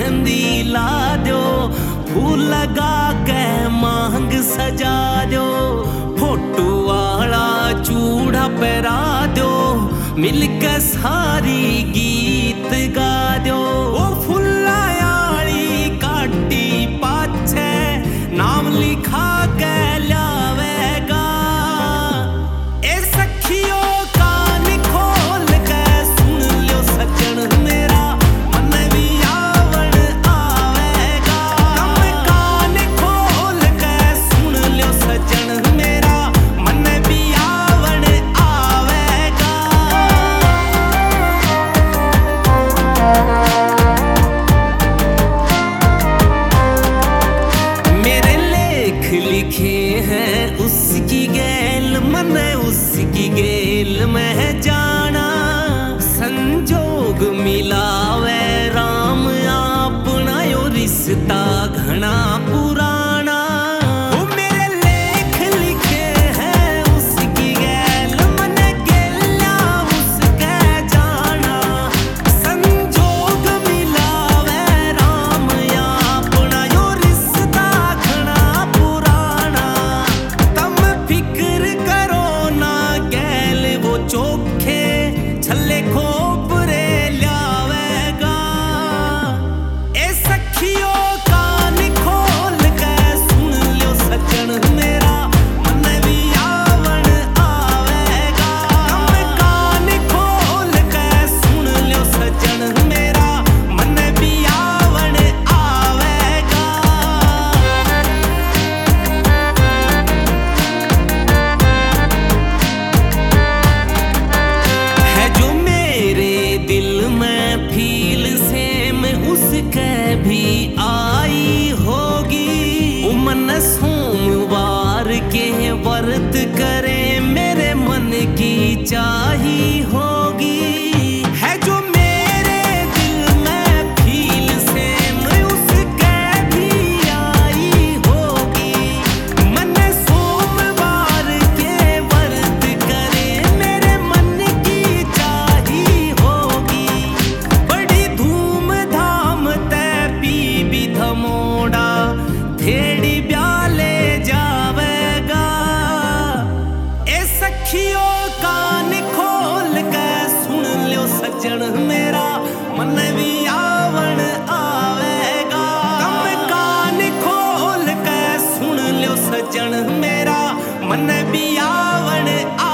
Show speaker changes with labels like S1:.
S1: मेहंदी ला दो, फूल लगा के मांग सजा दो, फोटो वाला चूड़ा पहरा दो, मिलके सारी गीत गा दो। ओ फुल्ला याली काटी पाछे नाम लिखा के लावेगा। ए सखियो कान खोल के सुन लो सजन मेरा, मन भी आवण आवेगा। तुम कान खोल के सुन लो सजन मेरा, मन भी आवण आवेगा। मेरे लेख लिखे हैं उसकी गैल, मन उसकी गेल में जाना। संजोग मिलावे राम अपना, यो रिश्ता घना पुराना। वो मेरे लेख लिखे हैं उसकी गैल, मन गेला उसके जाना। संजोग मिलावे राम अपना, यो रिश्ता घना पुराना। तम फिक्र करो ना गैल वो चोखे छल्ले खोपरे लावेगा। ए सखियो कान खोल के सुन लो सजन मेरा, मन भी आवण आवेगा। तुम कान खोल के सुन लो सजन मेरा, मन भी आवण आवेगा। है जो मेरे दिल में फील से मैं उसके भी आई होगी। वो मन सोमवार के व्रत करे मेरे मन की चाही होगी। है जो मेरे दिल में फील से मैं उसके भी आई होगी। मन सोमवार के व्रत करे मेरे मन की चाही होगी। बड़ी धूमधाम ते पीबी धमोड़ा थेड़ी ब्याले जावेगा। ए सखियो कान खोल के सुन लो सजन मेरा, मन भी आवण आवेगा। तुम कान खोल के सुन लो सजन मेरा, मन भी आवण